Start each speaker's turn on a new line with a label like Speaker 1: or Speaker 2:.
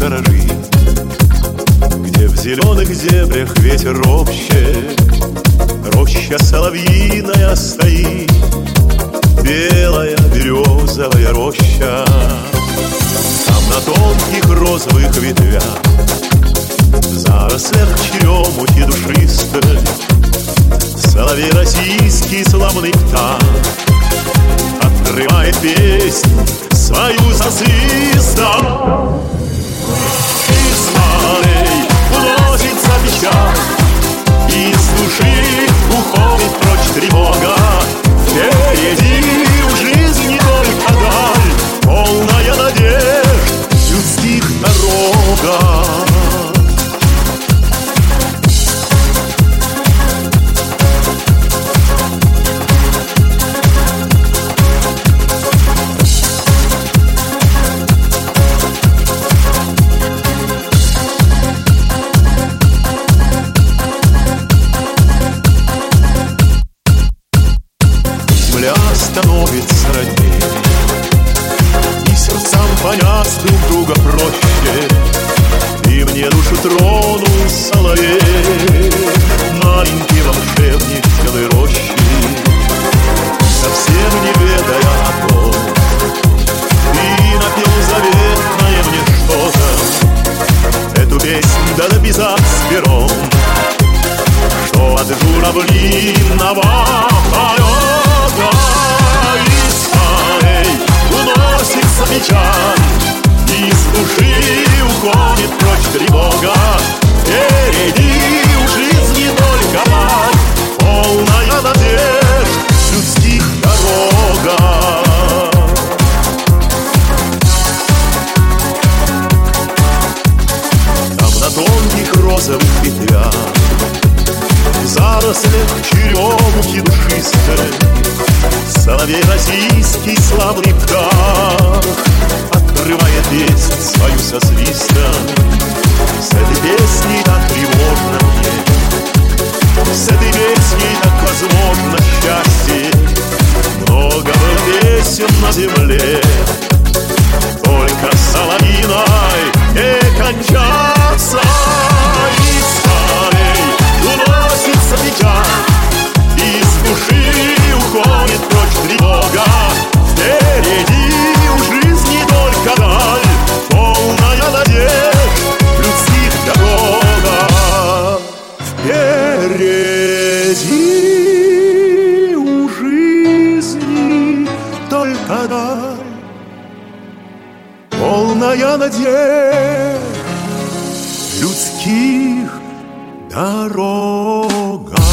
Speaker 1: гаражи, где в зеленых зебрях ветер ропщет. Роща соловьиная стоит, белая березовая роща. Там на тонких розовых ветвях, в зарослях черемухи душистой, соловей российский славный птах отрывает песнь свою засвистом. Из полей уносится печаль, из души уходит прочь тревога. Впереди в жизни только даль, полная надежд людских дорога. Земля становится роднее, и сердцам понять друг друга проще. И мне душу тронул соловей, маленький волшебник белой рощи, совсем не ведая о том, и напел заветное мне что-то. Эту песню да написать с пером, что от журавлиного полета из полей уносится печаль, из души уходит прочь тревога. Впереди в жизни только даль, полная надежд людских дорога. Там на тонких розовых ветвях, в зарослях черемухи душистой, соловей российский славный птах отрывает песнь свою со свистом. С этой песней так тревожно мне, с этой песней так возможно счастье. Много было песен на земле, только соловьиной не кончатся. Из полей уносится печаль, из души уходит прочь тревога. Впереди в жизни только даль, полная надежд людских дорога. Впереди у жизни только даль, полная надежд людских дорога.